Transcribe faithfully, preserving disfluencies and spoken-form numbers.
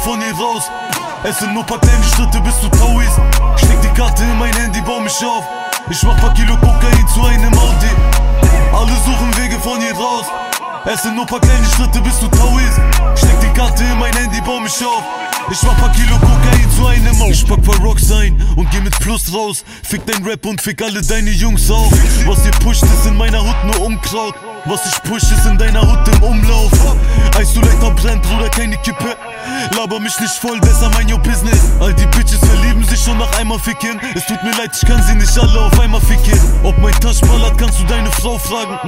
von hier raus. Es sind nur paar kleine Schritte bis zu Tauis. Steck die Karte in mein Handy, bau mich auf. Ich mach paar Kilo Kokain zu einem Audi. Alle suchen Wege von hier raus. Es sind nur paar kleine Schritte bis zu Tauis. Steck die Karte in mein Handy, bau mich auf. Ich mach paar Kilo Kokain zu einem Maul. Ich pack paar Rocks ein und geh mit Plus raus. Fick dein Rap und fick alle deine Jungs auf. Was ihr pusht ist in meiner Hut nur Unkraut. Was ich push ist in deiner Hut im Umlauf. Eis du Leiter brennt, Bruder, keine Kippe. Laber mich nicht voll, besser mein your business. All die Bitches verlieben sich schon nach einmal ficken. Es tut mir leid, ich kann sie nicht alle auf einmal ficken. Ob mein Tasch ballert, kannst du deine Frau fragen.